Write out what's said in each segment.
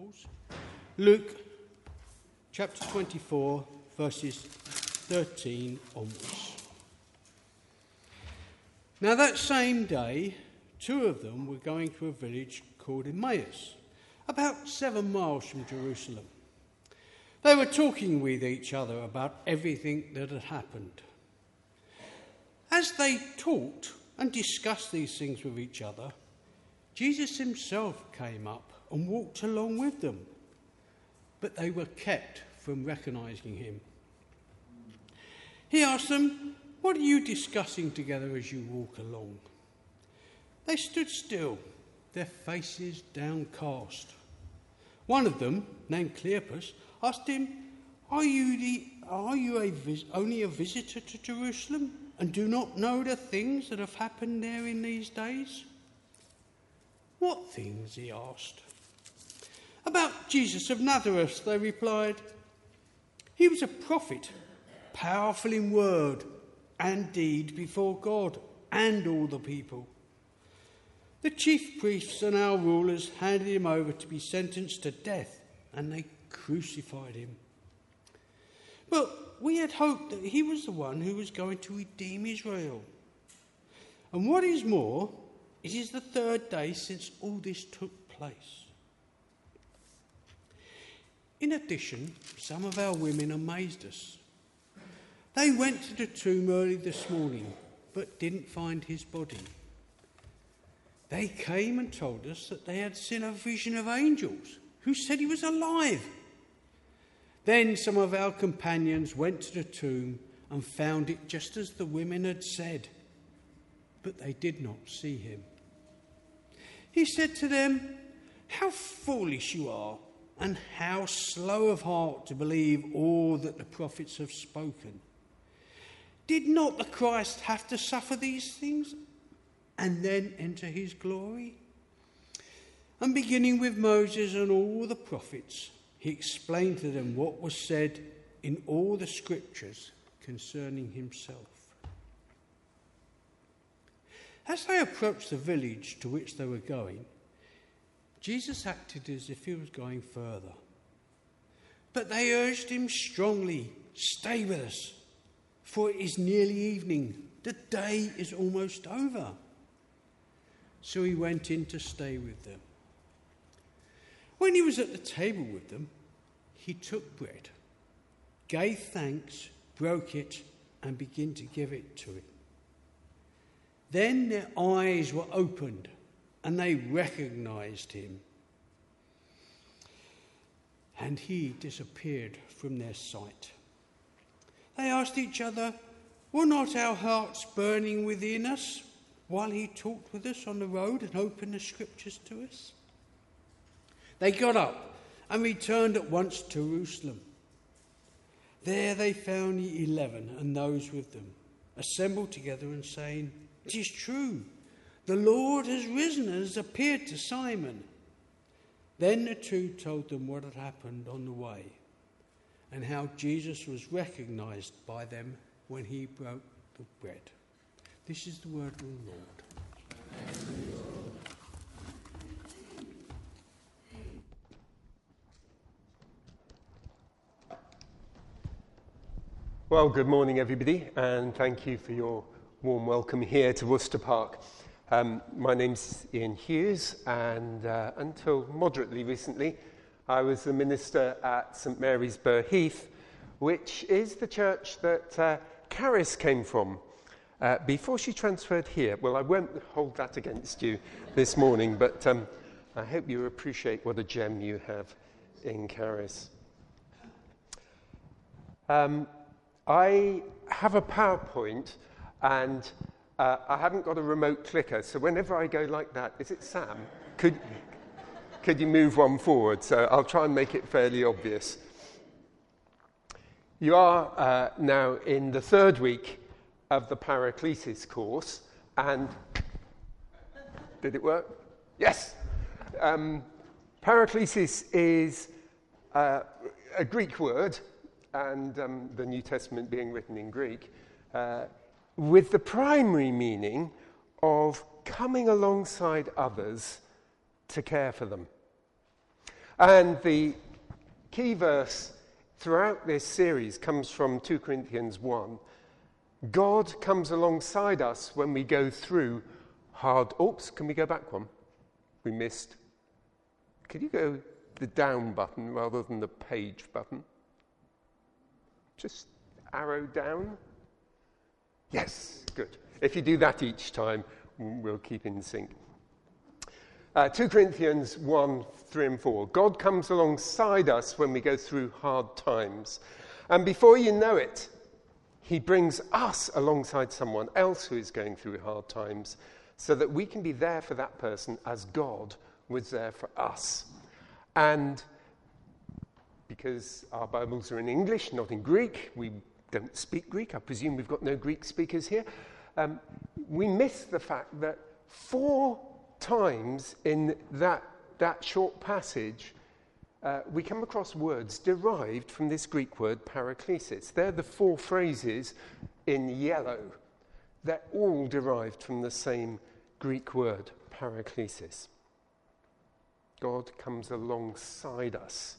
Bibles. Luke chapter 24, verses 13 onwards. Now that same day, two of them were going to a village called Emmaus, about 7 miles from Jerusalem. They were talking with each other about everything that had happened. As they talked and discussed these things with each other, Jesus himself came up and walked along with them, but they were kept from recognizing him. He asked them, "What are you discussing together as you walk along?" They stood still, their faces downcast. One of them, named Cleopas, asked him, Are you only a visitor to Jerusalem and do not know the things that have happened there in these days?" "What things?" he asked. "About Jesus of Nazareth," they replied. "He was a prophet, powerful in word and deed before God and all the people. The chief priests and our rulers handed him over to be sentenced to death, and they crucified him. But we had hoped that he was the one who was going to redeem Israel. And what is more, it is the 3rd day since all this took place." In addition, some of our women amazed us. They went to the tomb early this morning, but didn't find his body. They came and told us that they had seen a vision of angels who said he was alive. Then some of our companions went to the tomb and found it just as the women had said, but they did not see him. He said to them, "How foolish you are, and how slow of heart to believe all that the prophets have spoken. Did not the Christ have to suffer these things and then enter his glory?" And beginning with Moses and all the prophets, he explained to them what was said in all the scriptures concerning himself. As they approached the village to which they were going, Jesus acted as if he was going further. But they urged him strongly, "Stay with us, for it is nearly evening. The day is almost over." So he went in to stay with them. When he was at the table with them, he took bread, gave thanks, broke it, and began to give it to him. Then their eyes were opened, and they recognized him. And he disappeared from their sight. They asked each other, "Were not our hearts burning within us while he talked with us on the road and opened the scriptures to us?" They got up and returned at once to Jerusalem. There they found the 11 and those with them, assembled together and saying, "It is true, the Lord has risen and has appeared to Simon." Then the two told them what had happened on the way and how Jesus was recognized by them when he broke the bread. This is the word of the Lord. Well, good morning, everybody, and thank you for your warm welcome here to Worcester Park. My name's Ian Hughes, and until moderately recently, I was the minister at St Mary's Burr Heath, which is the church that Caris came from before she transferred here. Well, I won't hold that against you this morning, but I hope you appreciate what a gem you have in Caris. I have a PowerPoint, and I haven't got a remote clicker, so whenever I go like that, is it Sam? Could you move one forward? So I'll try and make it fairly obvious. You are now in the 3rd week of the Paraclesis course, and did it work? Yes! Paraclesis is a Greek word, and the New Testament being written in Greek, with the primary meaning of coming alongside others to care for them. And the key verse throughout this series comes from 2 Corinthians 1. God comes alongside us when we go through hard... Oops, can we go back one? We missed. Could you go the down button rather than the page button? Just arrow down. Yes, good. If you do that each time, we'll keep in sync. 2 Corinthians 1, 3 and 4. God comes alongside us when we go through hard times. And before you know it, he brings us alongside someone else who is going through hard times so that we can be there for that person as God was there for us. And because our Bibles are in English, not in Greek, we don't speak Greek. I presume we've got no Greek speakers here. We miss the fact that 4 times in that short passage, we come across words derived from this Greek word paraklesis. They're the 4 phrases in yellow. They're all derived from the same Greek word, paraklesis. God comes alongside us.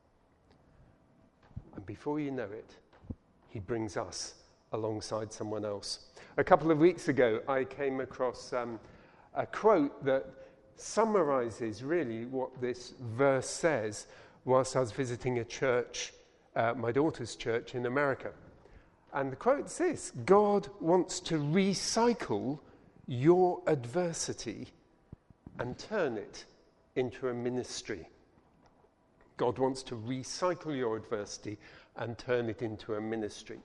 And before you know it, he brings us alongside someone else. A couple of weeks ago, I came across a quote that summarizes really what this verse says whilst I was visiting a church, my daughter's church in America. And the quote says, God wants to recycle your adversity and turn it into a ministry. God wants to recycle your adversity and turn it into a ministry.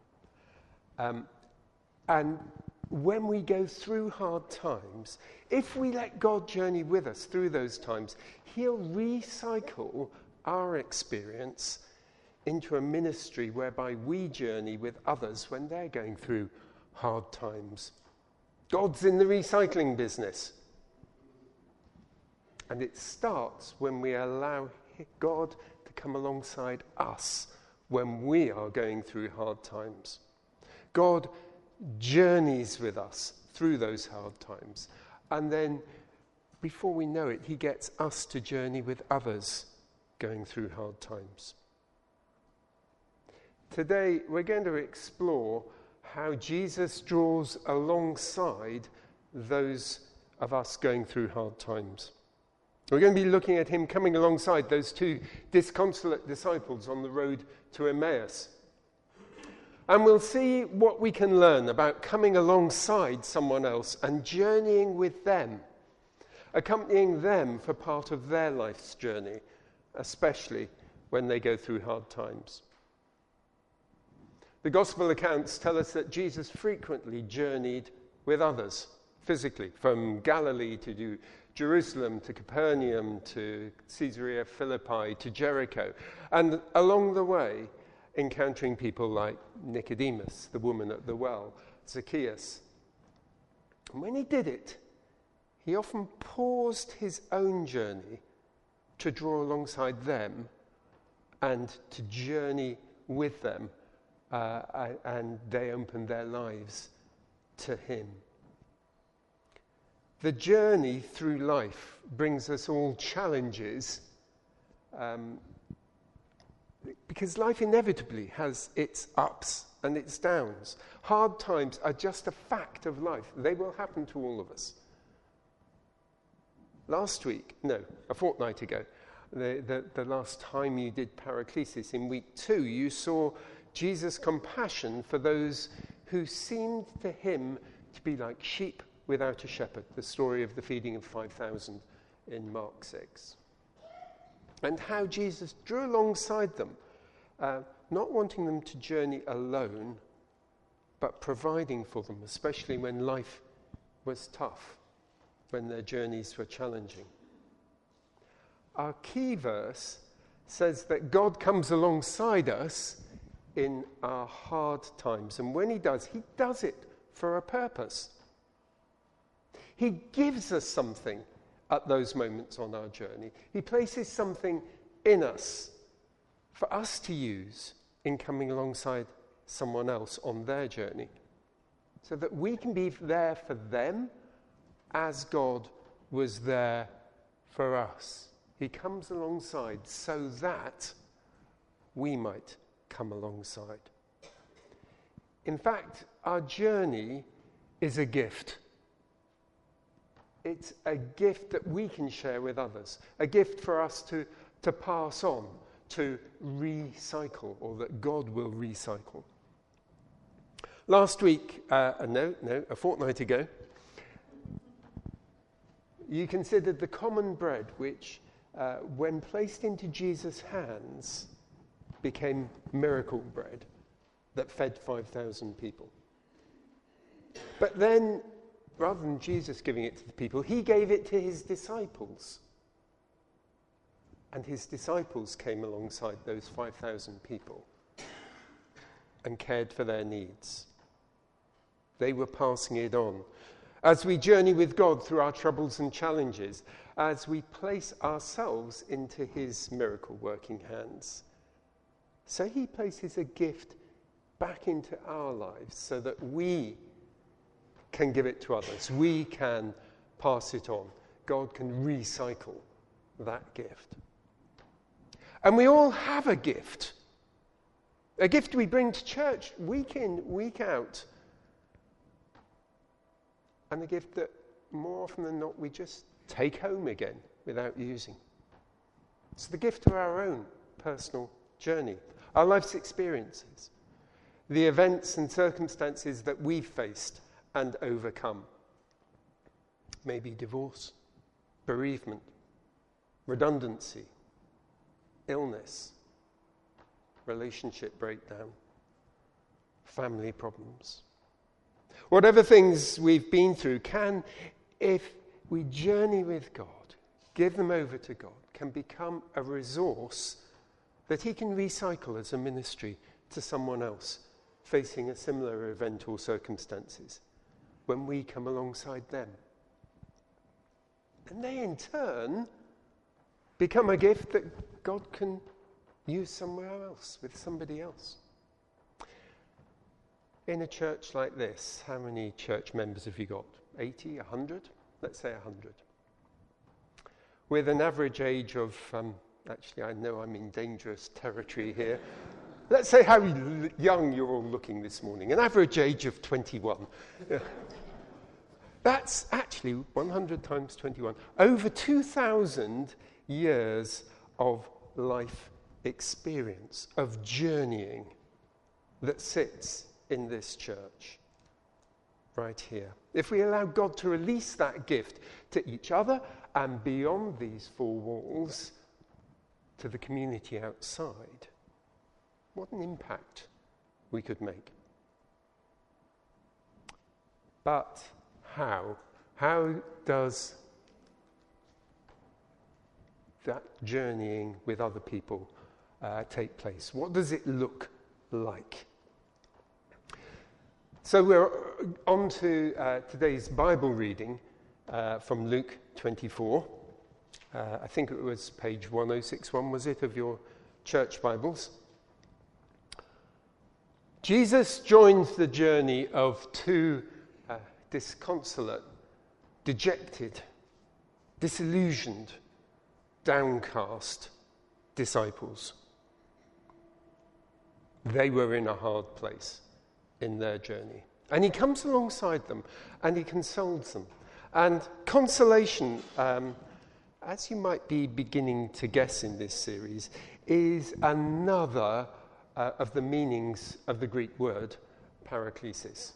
And when we go through hard times, if we let God journey with us through those times, he'll recycle our experience into a ministry whereby we journey with others when they're going through hard times. God's in the recycling business. And it starts when we allow God to come alongside us when we are going through hard times. God journeys with us through those hard times. And then, before we know it, he gets us to journey with others going through hard times. Today, we're going to explore how Jesus draws alongside those of us going through hard times. We're going to be looking at him coming alongside those 2 disconsolate disciples on the road to Emmaus. And we'll see what we can learn about coming alongside someone else and journeying with them, accompanying them for part of their life's journey, especially when they go through hard times. The gospel accounts tell us that Jesus frequently journeyed with others, physically, from Galilee to Jerusalem, to Capernaum, to Caesarea Philippi, to Jericho, and along the way, encountering people like Nicodemus, the woman at the well, Zacchaeus. And when he did it, he often paused his own journey to draw alongside them and to journey with them, and they opened their lives to him. The journey through life brings us all challenges, because life inevitably has its ups and its downs. Hard times are just a fact of life. They will happen to all of us. A fortnight ago, the last time you did Paraclesis in week 2, you saw Jesus' compassion for those who seemed to him to be like sheep without a shepherd, the story of the feeding of 5,000 in Mark 6. And how Jesus drew alongside them, not wanting them to journey alone, but providing for them, especially when life was tough, when their journeys were challenging. Our key verse says that God comes alongside us in our hard times. And when he does it for a purpose. He gives us something at those moments on our journey. He places something in us for us to use in coming alongside someone else on their journey, so that we can be there for them as God was there for us. He comes alongside so that we might come alongside. In fact, our journey is a gift. It's a gift that we can share with others, a gift for us to pass on, to recycle, or that God will recycle. Last week, a fortnight ago, you considered the common bread which, when placed into Jesus' hands, became miracle bread that fed 5,000 people. But then, rather than Jesus giving it to the people, he gave it to his disciples. And his disciples came alongside those 5,000 people and cared for their needs. They were passing it on. As we journey with God through our troubles and challenges, as we place ourselves into his miracle-working hands, so he places a gift back into our lives so that we can give it to others. We can pass it on. God can recycle that gift. And we all have a gift we bring to church week in, week out, and a gift that more often than not we just take home again without using. It's the gift of our own personal journey, our life's experiences, the events and circumstances that we've faced and overcome. Maybe divorce, bereavement, redundancy, illness, relationship breakdown, family problems. Whatever things we've been through can, if we journey with God, give them over to God, can become a resource that he can recycle as a ministry to someone else facing a similar event or circumstances when we come alongside them. And they in turn become a gift that God can use somewhere else with somebody else. In a church like this, how many church members have you got? 80, 100? Let's say 100. With an average age of, actually I know I'm in dangerous territory here. Let's say how young you're all looking this morning. An average age of 21. That's actually 100 times 21. Over 2,000 years of life experience, of journeying that sits in this church right here. If we allow God to release that gift to each other and beyond these four walls to the community outside, what an impact we could make. But how? How does that journeying with other people take place? What does it look like? So we're on to today's Bible reading from Luke 24. I think it was page 1061, was it, of your church Bibles? Jesus joins the journey of two disconsolate, dejected, disillusioned, downcast disciples. They were in a hard place in their journey. And he comes alongside them and he consoles them. And consolation, as you might be beginning to guess in this series, is another of the meanings of the Greek word paraklesis.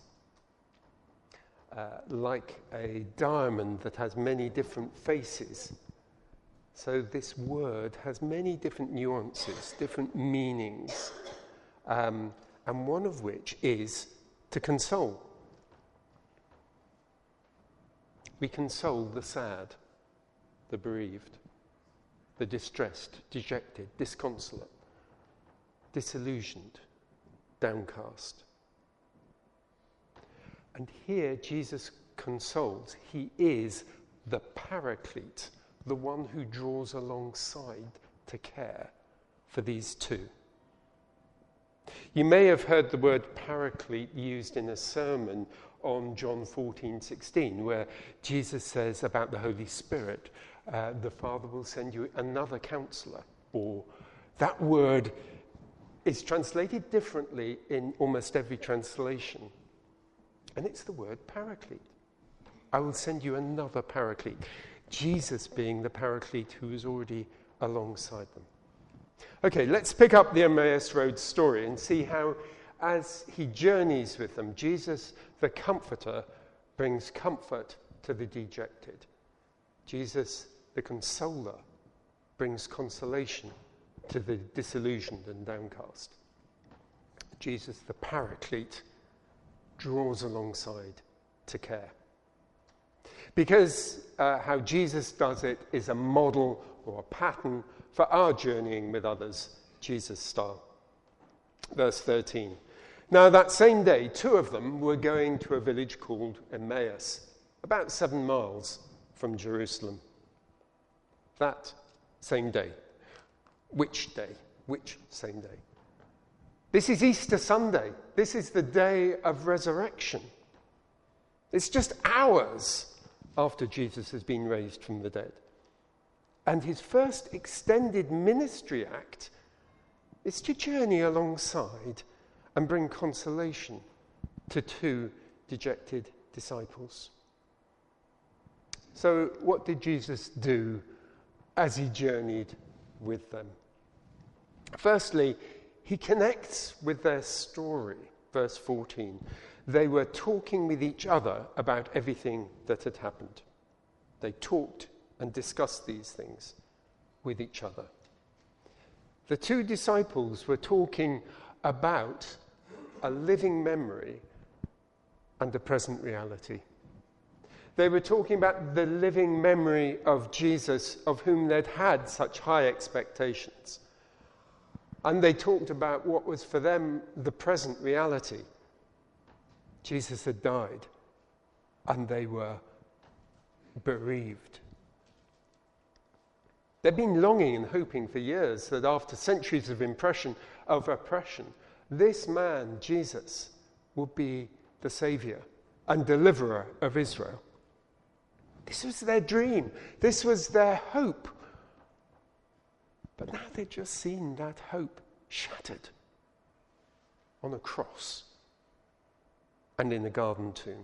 Like a diamond that has many different faces. So this word has many different nuances, different meanings, and one of which is to console. We console the sad, the bereaved, the distressed, dejected, disconsolate, disillusioned, downcast. And here Jesus consoles. He is the paraclete, the one who draws alongside to care for these two. You may have heard the word paraclete used in a sermon on John 14:16, where Jesus says about the Holy Spirit the Father will send you another counselor. Or that word is translated differently in almost every translation. And it's the word paraclete. I will send you another paraclete. Jesus being the paraclete who is already alongside them. Okay, let's pick up the Emmaus Road story and see how, as he journeys with them, Jesus, the Comforter, brings comfort to the dejected. Jesus, the Consoler, brings consolation to the disillusioned and downcast. Jesus, the Paraclete, draws alongside to care. Because how Jesus does it is a model or a pattern for our journeying with others, Jesus style. Verse 13. Now that same day, 2 of them were going to a village called Emmaus, about 7 miles from Jerusalem. That same day. Which day? Which same day? This is Easter Sunday. This is the day of resurrection. It's just hours after Jesus has been raised from the dead. And his first extended ministry act is to journey alongside and bring consolation to 2 dejected disciples. So what did Jesus do as he journeyed with them? Firstly, he connects with their story. Verse 14. They were talking with each other about everything that had happened. They talked and discussed these things with each other. The 2 disciples were talking about a living memory and a present reality. They were talking about the living memory of Jesus, of whom they'd had such high expectations. And they talked about what was for them the present reality. Jesus had died, and they were bereaved. They'd been longing and hoping for years that after centuries of oppression, this man, Jesus, would be the Saviour and deliverer of Israel. This was their dream. This was their hope. But now they'd just seen that hope shattered on a cross and in a garden tomb.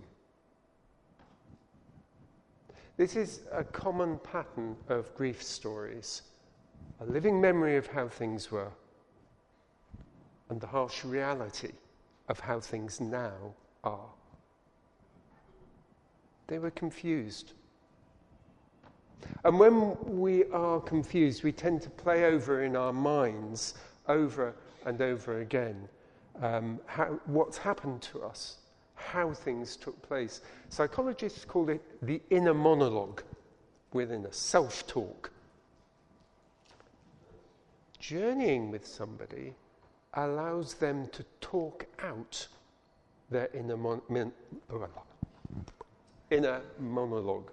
This is a common pattern of grief stories, a living memory of how things were and the harsh reality of how things now are. They were confused. And when we are confused, we tend to play over in our minds over and over again what's happened to us, how things took place. Psychologists call it the inner monologue within us, self-talk. Journeying with somebody allows them to talk out their inner monologue.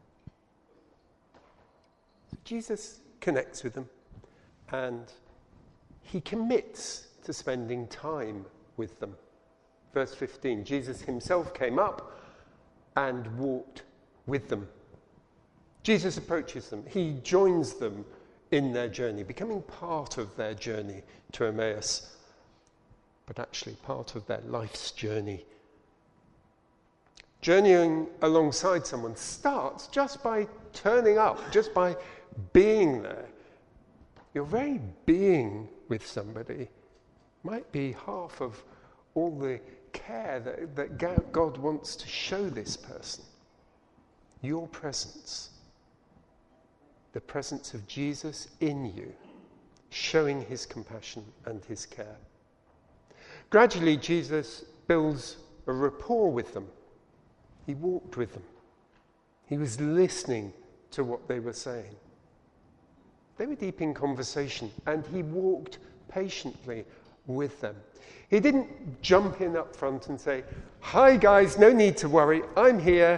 Jesus connects with them and he commits to spending time with them. Verse 15, Jesus himself came up and walked with them. Jesus approaches them. He joins them in their journey, becoming part of their journey to Emmaus, but actually part of their life's journey. Journeying alongside someone starts just by turning up, just by being there. Your very being with somebody might be half of all the care that God wants to show this person. Your presence. The presence of Jesus in you, showing his compassion and his care. Gradually, Jesus builds a rapport with them. He walked with them. He was listening to what they were saying. They were deep in conversation, and he walked patiently with them. He didn't jump in up front and say, "Hi guys, no need to worry, I'm here."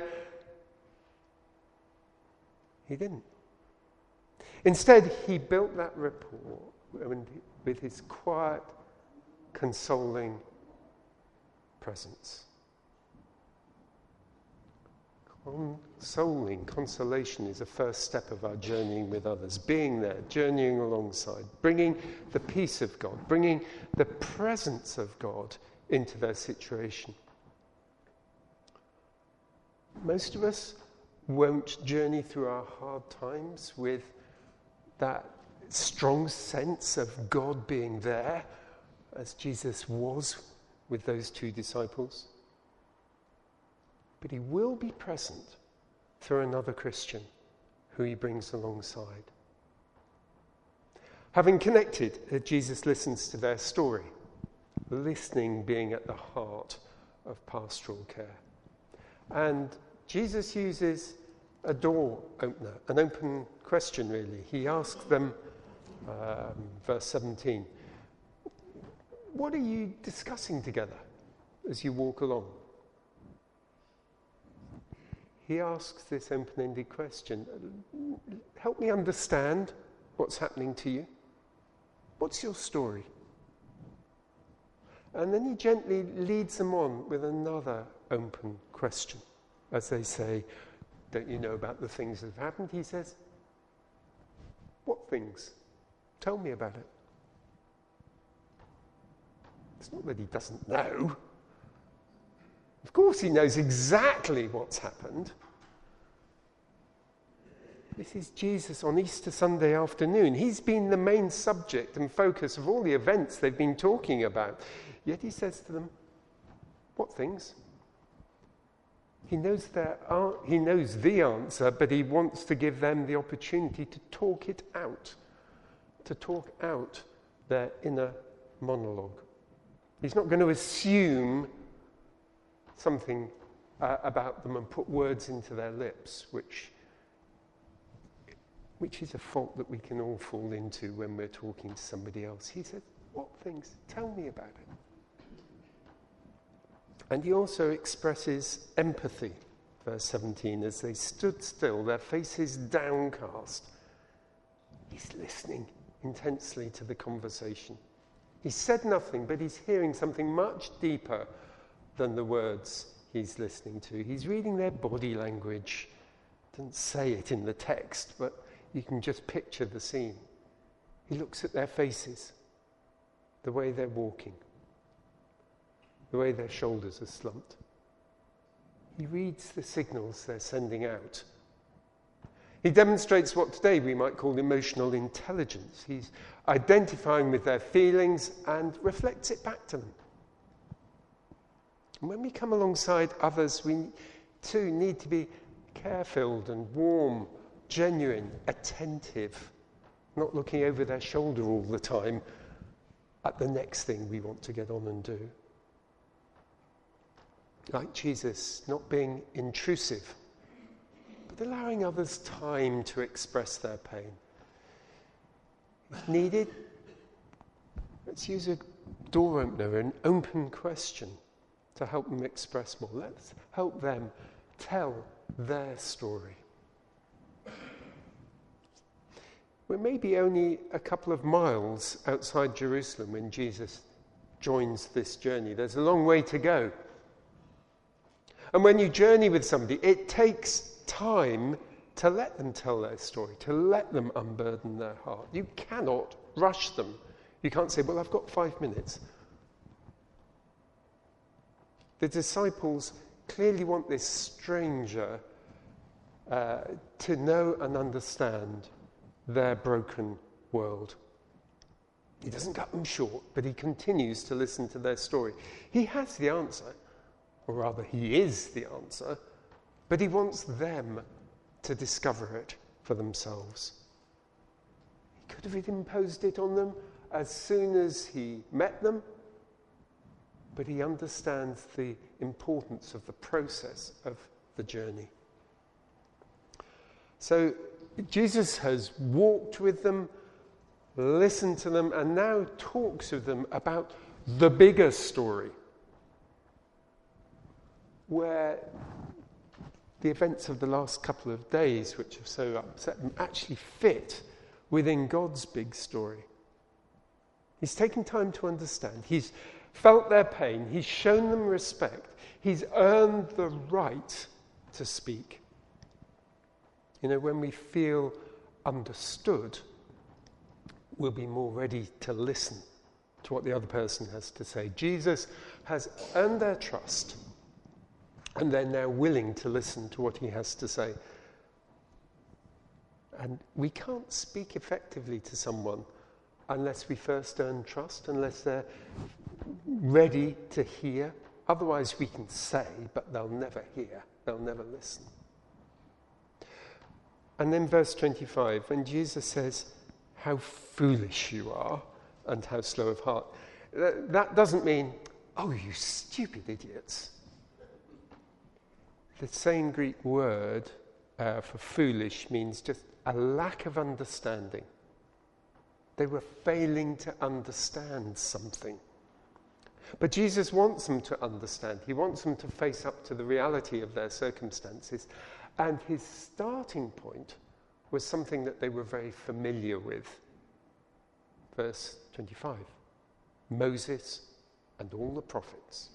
He didn't. Instead, he built that rapport with his quiet, consoling presence. Consoling, consolation is a first step of our journeying with others, being there, journeying alongside, bringing the peace of God, bringing the presence of God into their situation. Most of us won't journey through our hard times with that strong sense of God being there, as Jesus was with those two disciples. But he will be present through another Christian who he brings alongside. Having connected, Jesus listens to their story, listening being at the heart of pastoral care. And Jesus uses a door opener, an open question really. He asks them, verse 17, what are you discussing together as you walk along? He asks this open-ended question. Help me understand what's happening to you. What's your story? And then he gently leads them on with another open question. As they say, don't you know about the things that have happened? He says, what things? Tell me about it. It's not that he doesn't know. Of course he knows exactly what's happened. This is Jesus on Easter Sunday afternoon. He's been the main subject and focus of all the events they've been talking about. Yet he says to them, what things? He knows the answer, but he wants to give them the opportunity to talk it out, to talk out their inner monologue. He's not going to assume something about them and put words into their lips, which is a fault that we can all fall into when we're talking to somebody else. He said, what things? Tell me about it. And he also expresses empathy, verse 17, as they stood still, their faces downcast. He's listening intensely to the conversation. He said nothing, but he's hearing something much deeper than the words he's listening to. He's reading their body language. Doesn't say it in the text, but you can just picture the scene. He looks at their faces, the way they're walking, the way their shoulders are slumped. He reads the signals they're sending out. He demonstrates what today we might call emotional intelligence. He's identifying with their feelings and reflects it back to them. And when we come alongside others, we too need to be care-filled and warm, genuine, attentive, not looking over their shoulder all the time at the next thing we want to get on and do. Like Jesus, not being intrusive, but allowing others time to express their pain. If needed, let's use a door opener, an open question to help them express more. Let's help them tell their story. We're maybe only a couple of miles outside Jerusalem when Jesus joins this journey. There's a long way to go. And when you journey with somebody, it takes time to let them tell their story, to let them unburden their heart. You cannot rush them. You can't say, well, I've got 5 minutes. The disciples clearly want this stranger to know and understand their broken world. He doesn't cut them short, but he continues to listen to their story. He has the answer, or rather, he is the answer, but he wants them to discover it for themselves. He could have imposed it on them as soon as he met them, but he understands the importance of the process of the journey. So Jesus has walked with them, listened to them, and now talks with them about the bigger story, where the events of the last couple of days, which have so upset them, actually fit within God's big story. He's taken time to understand. He's felt their pain. He's shown them respect. He's earned the right to speak. You know, when we feel understood, we'll be more ready to listen to what the other person has to say. Jesus has earned their trust, and they're now willing to listen to what he has to say. And we can't speak effectively to someone unless we first earn trust, unless they're ready to hear. Otherwise we can say, but they'll never hear, they'll never listen. And then verse 25, when Jesus says, how foolish you are and how slow of heart. That doesn't mean, oh, you stupid idiots. The same Greek word for foolish means just a lack of understanding. They were failing to understand something. But Jesus wants them to understand. He wants them to face up to the reality of their circumstances. And his starting point was something that they were very familiar with. Verse 25, Moses and all the prophets.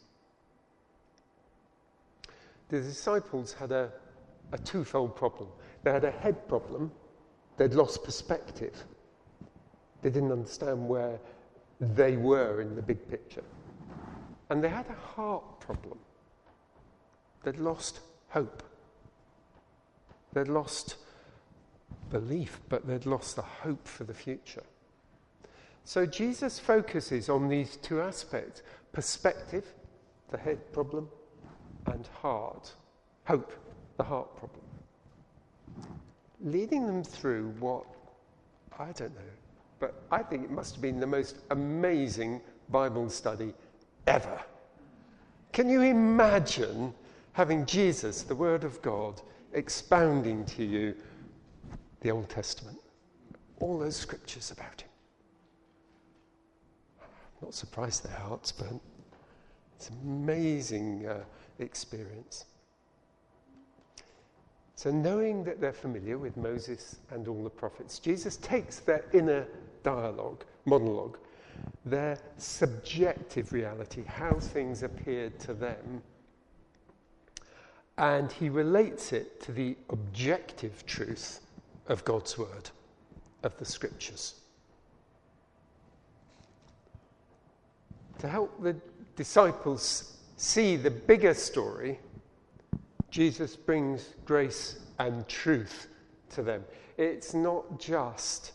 The disciples had a twofold problem. They had a head problem. They'd lost perspective. They didn't understand where they were in the big picture. And they had a heart problem. They'd lost hope. They'd lost belief, but they'd lost the hope for the future. So Jesus focuses on these two aspects: perspective, the head problem, and heart, hope, the heart problem. Leading them through what, I don't know, but I think it must have been the most amazing Bible study ever. Can you imagine having Jesus, the Word of God, expounding to you the Old Testament, all those scriptures about him? I'm not surprised their hearts burnt. It's an amazing experience. So knowing that they're familiar with Moses and all the prophets, Jesus takes their inner monologue, their subjective reality, how things appeared to them, and he relates it to the objective truth of God's word, of the scriptures. To help the disciples see the bigger story, Jesus brings grace and truth to them. It's not just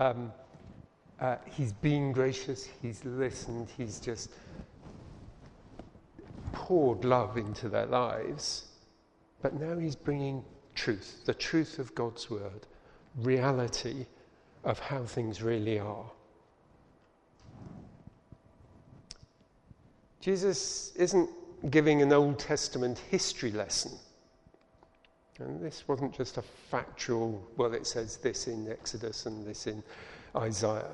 he's been gracious, he's listened, he's just poured love into their lives, but now he's bringing truth, the truth of God's word, reality of how things really are. Jesus isn't giving an Old Testament history lesson. And this wasn't just a factual, well, it says this in Exodus and this in Isaiah.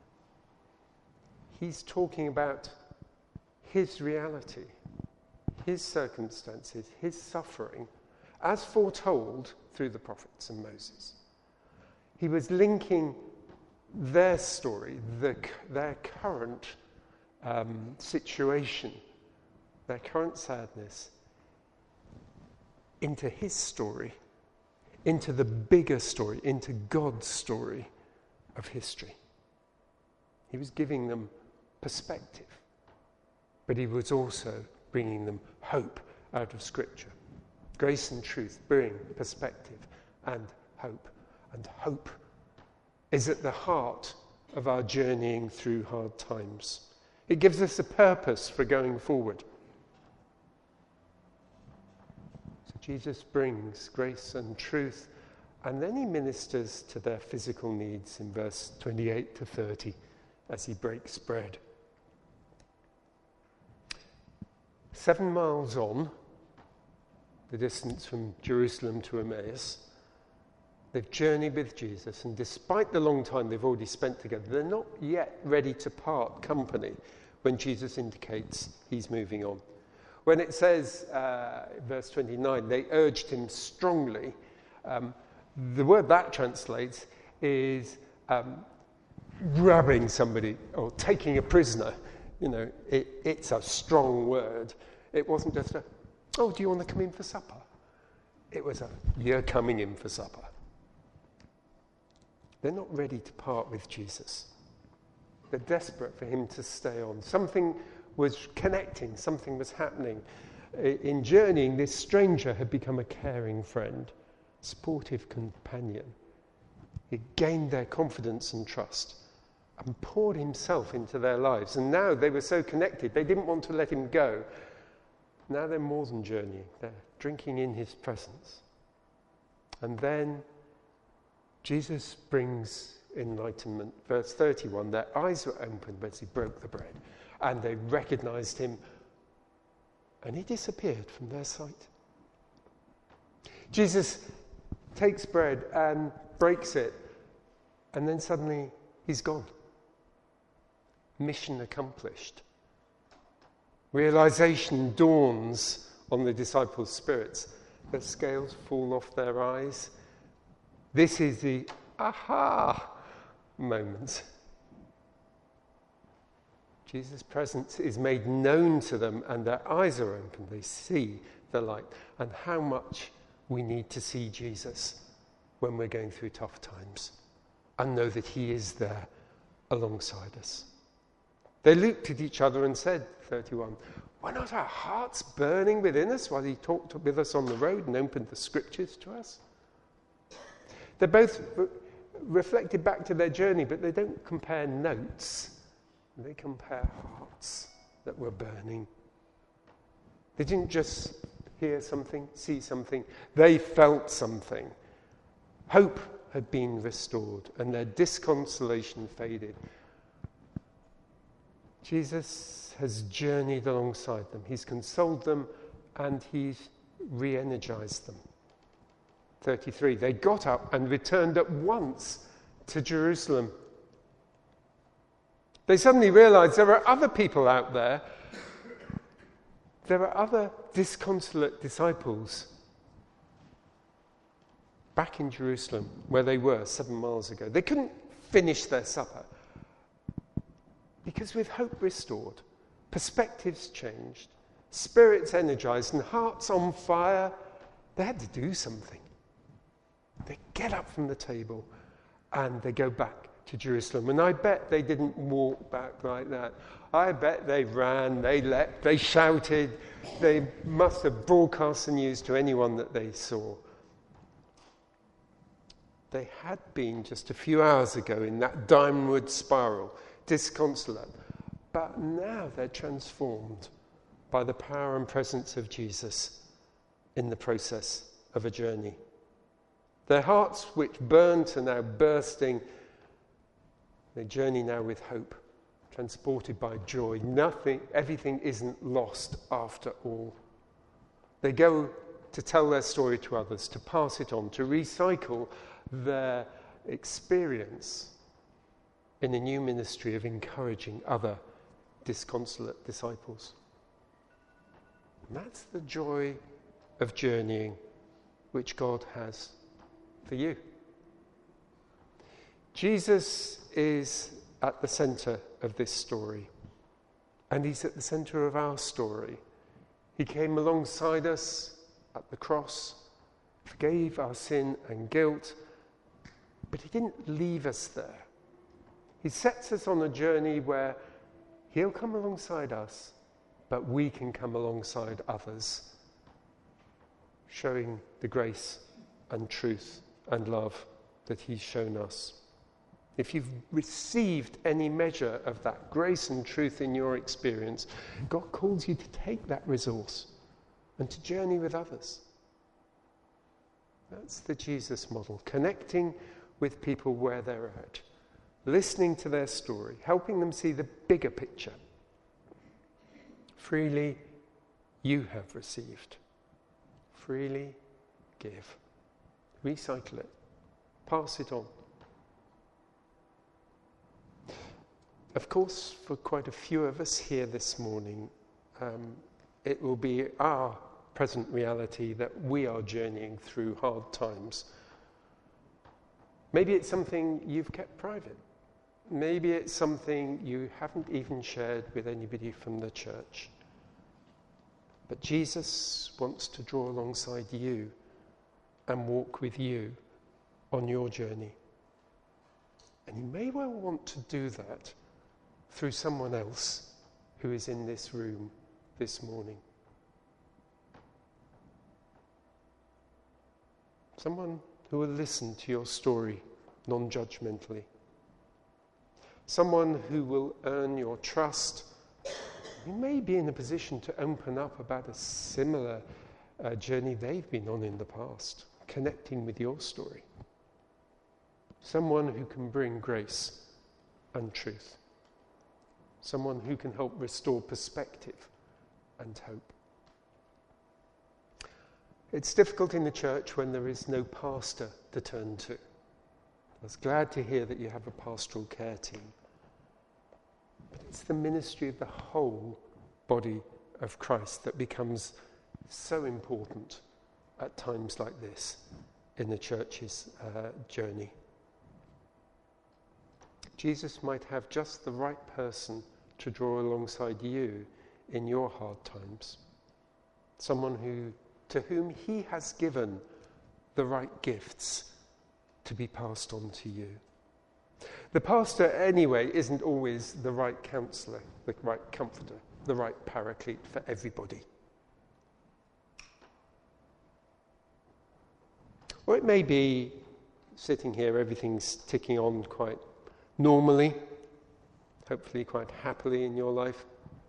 He's talking about his reality, his circumstances, his suffering, as foretold through the prophets and Moses. He was linking their story, their current situation, their current sadness, into his story, into the bigger story, into God's story of history. He was giving them perspective, but he was also bringing them hope out of Scripture. Grace and truth bring perspective and hope. And hope is at the heart of our journeying through hard times. It gives us a purpose for going forward. So Jesus brings grace and truth, and then he ministers to their physical needs in verse 28 to 30 as he breaks bread. 7 miles on, the distance from Jerusalem to Emmaus, they've journeyed with Jesus, and despite the long time they've already spent together, they're not yet ready to part company when Jesus indicates he's moving on. When it says, verse 29, they urged him strongly, the word that translates is grabbing somebody or taking a prisoner. You know, it's a strong word. It wasn't just oh, do you want to come in for supper? It was you're coming in for supper. They're not ready to part with Jesus. They're desperate for him to stay on. Something was connecting, something was happening. In journeying, this stranger had become a caring friend, sportive companion. He gained their confidence and trust and poured himself into their lives. And now they were so connected, they didn't want to let him go. Now they're more than journeying. They're drinking in his presence. And then Jesus brings enlightenment. Verse 31, their eyes were opened as he broke the bread, and they recognized him, and he disappeared from their sight. Jesus takes bread and breaks it, and then suddenly he's gone. Mission accomplished. Realization dawns on the disciples' spirits. The scales fall off their eyes. This is the aha moment. Jesus' presence is made known to them, and their eyes are open. They see the light, and how much we need to see Jesus when we're going through tough times and know that he is there alongside us. They looked at each other and said, 31, were not our hearts burning within us while he talked with us on the road and opened the scriptures to us? They both reflected back to their journey, but they don't compare notes. They compare hearts that were burning. They didn't just hear something, see something. They felt something. Hope had been restored, and their disconsolation faded. Jesus has journeyed alongside them. He's consoled them, and he's re-energized them. 33, they got up and returned at once to Jerusalem. They suddenly realized there are other people out there. There are other disconsolate disciples back in Jerusalem where they were 7 miles ago. They couldn't finish their supper because with hope restored, perspectives changed, spirits energized, and hearts on fire, they had to do something. They get up from the table and they go back to Jerusalem. And I bet they didn't walk back like that. I bet they ran, they leapt, they shouted. They must have broadcast the news to anyone that they saw. They had been just a few hours ago in that downward spiral, disconsolate. But now they're transformed by the power and presence of Jesus in the process of a journey. Their hearts, which burnt, are now bursting. They journey now with hope, transported by joy. Everything isn't lost after all. They go to tell their story to others, to pass it on, to recycle their experience in a new ministry of encouraging other disconsolate disciples. And that's the joy of journeying which God has for you. Jesus is at the center of this story, and he's at the center of our story. He came alongside us at the cross, forgave our sin and guilt, but he didn't leave us there. He sets us on a journey where he'll come alongside us, but we can come alongside others, showing the grace and truth and love that he's shown us. If you've received any measure of that grace and truth in your experience, God calls you to take that resource and to journey with others. That's the Jesus model, connecting with people where they're at, listening to their story, helping them see the bigger picture. Freely you have received. Freely give. Recycle it. Pass it on. Of course, for quite a few of us here this morning, it will be our present reality that we are journeying through hard times. Maybe it's something you've kept private. Maybe it's something you haven't even shared with anybody from the church. But Jesus wants to draw alongside you and walk with you on your journey. And you may well want to do that through someone else who is in this room this morning. Someone who will listen to your story non-judgmentally. Someone who will earn your trust. You may be in a position to open up about a similar journey they've been on in the past, connecting with your story. Someone who can bring grace and truth. Someone who can help restore perspective and hope. It's difficult in the church when there is no pastor to turn to. I was glad to hear that you have a pastoral care team. But it's the ministry of the whole body of Christ that becomes so important at times like this in the church's journey. Jesus might have just the right person to draw alongside you in your hard times. Someone to whom he has given the right gifts to be passed on to you. The pastor, anyway, isn't always the right counsellor, the right comforter, the right paraclete for everybody. Or it may be, sitting here, everything's ticking on quite normally, hopefully quite happily in your life.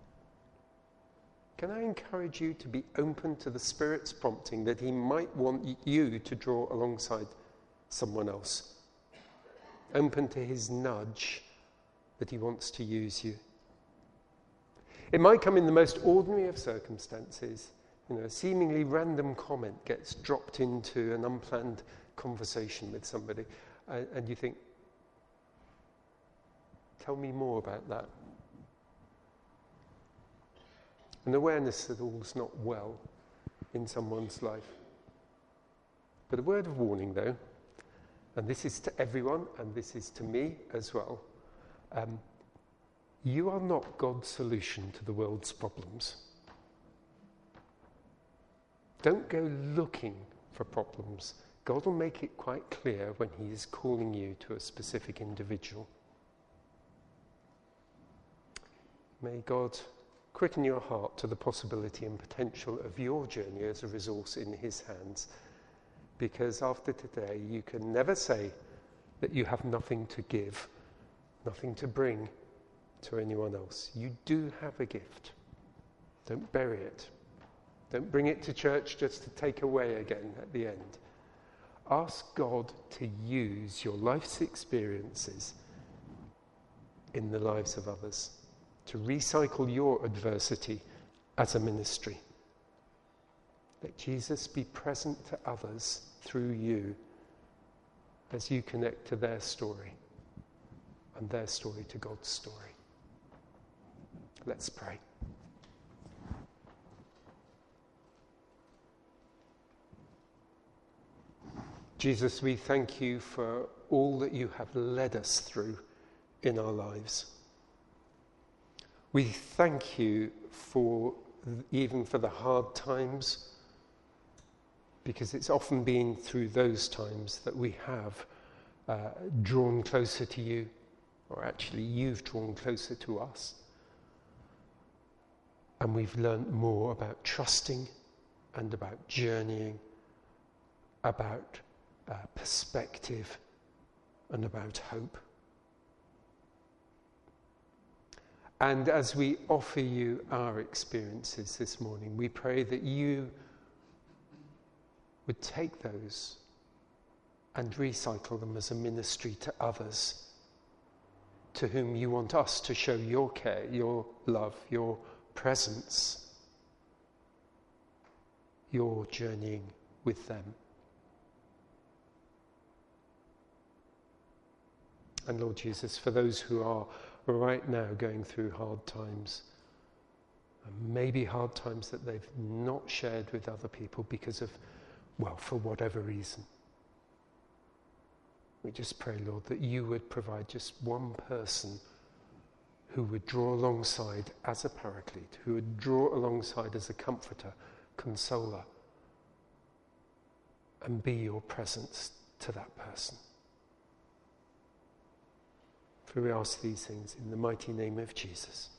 Can I encourage you to be open to the Spirit's prompting that he might want you to draw alongside someone else? Open to his nudge that he wants to use you. It might come in the most ordinary of circumstances. A seemingly random comment gets dropped into an unplanned conversation with somebody, and you think, tell me more about that. An awareness that all's not well in someone's life. But a word of warning, though, and this is to everyone, and this is to me as well. You are not God's solution to the world's problems. Don't go looking for problems. God will make it quite clear when he is calling you to a specific individual. May God quicken your heart to the possibility and potential of your journey as a resource in his hands. Because after today, you can never say that you have nothing to give, nothing to bring to anyone else. You do have a gift. Don't bury it. Don't bring it to church just to take away again at the end. Ask God to use your life's experiences in the lives of others, to recycle your adversity as a ministry. Let Jesus be present to others through you as you connect to their story and their story to God's story. Let's pray. Jesus, we thank you for all that you have led us through in our lives. We thank you even for the hard times, because it's often been through those times that we have drawn closer to you, or actually you've drawn closer to us. And we've learnt more about trusting and about journeying, about perspective and about hope. And as we offer you our experiences this morning, we pray that you would take those and recycle them as a ministry to others to whom you want us to show your care, your love, your presence, your journeying with them. And Lord Jesus, for those who are right now going through hard times, and maybe hard times that they've not shared with other people because of, for whatever reason, we just pray, Lord, that you would provide just one person who would draw alongside as a paraclete, who would draw alongside as a comforter, consoler, and be your presence to that person. For we ask these things in the mighty name of Jesus.